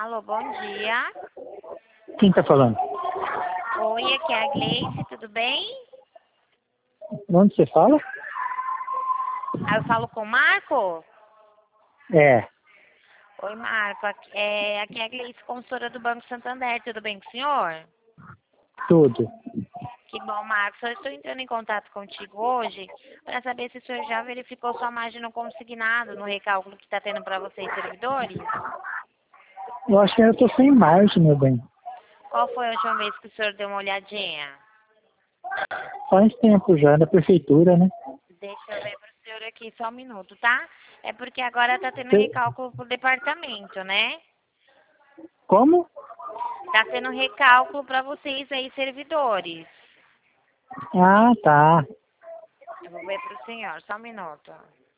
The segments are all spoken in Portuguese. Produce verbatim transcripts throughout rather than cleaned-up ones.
Alô, bom dia. Quem tá falando? Oi, aqui é a Gleice, tudo bem? Onde você fala? Ah, eu falo com o Marco? É, Oi, Marco. Aqui é, aqui é a Gleice, consultora do Banco Santander, tudo bem com o senhor? tudo. Que bom, Marcos. Eu estou entrando em contato contigo hoje para saber se o senhor já verificou sua margem no consignado, no recálculo que está tendo para vocês, servidores. Eu acho que eu tô sem margem, meu bem. Qual foi a última vez que o senhor deu uma olhadinha? Faz tempo já, da prefeitura, né? Deixa eu ver para o senhor aqui só um minuto, tá? É porque agora está tendo Cê- recálculo por departamento, né? Como? Está tendo recálculo para vocês aí, servidores. Ah, tá. Eu vou ver para o senhor, só um minuto.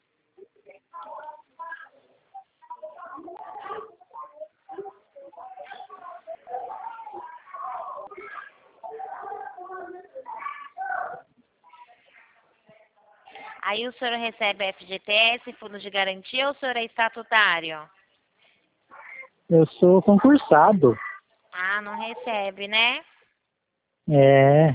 Aí o senhor recebe F G T S, fundo de garantia, ou o senhor é estatutário? Eu sou concursado. Ah, não recebe, né? É.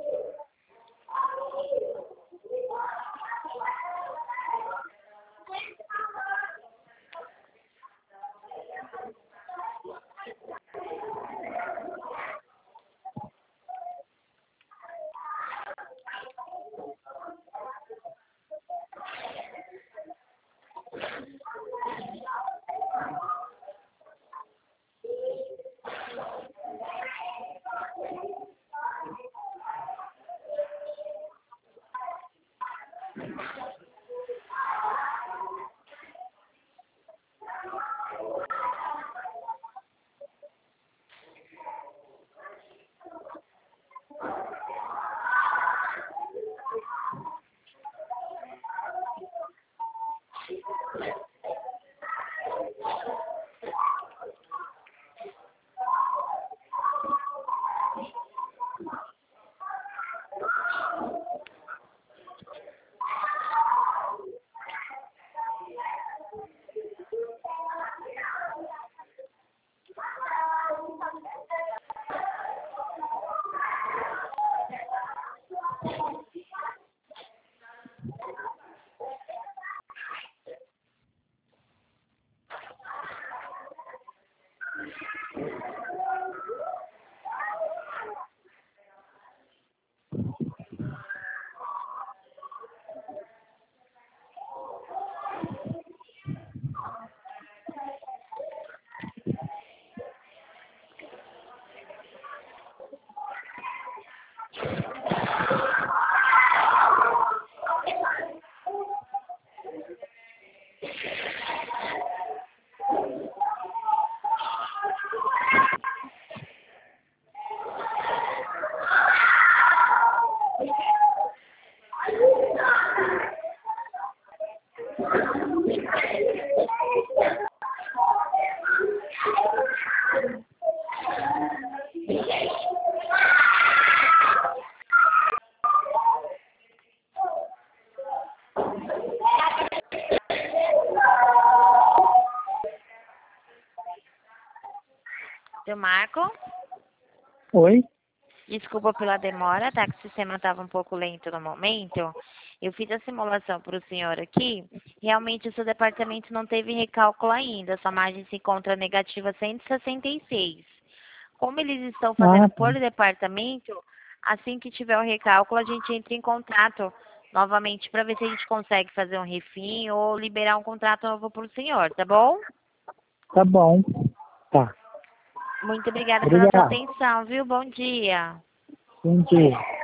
Seu Marco, Oi? desculpa pela demora, tá? Que o sistema estava um pouco lento no momento. Eu fiz a simulação para o senhor aqui. Realmente o seu departamento não teve recálculo ainda. Sua margem se encontra negativa cento e sessenta e seis. Como eles estão Ah, fazendo tá. por departamento, assim que tiver o recálculo, a gente entra em contato novamente para ver se a gente consegue fazer um refim ou liberar um contrato novo para o senhor, tá bom? Tá bom. Tá. Muito obrigada pela sua Obrigado. atenção, viu? Bom dia. Bom dia.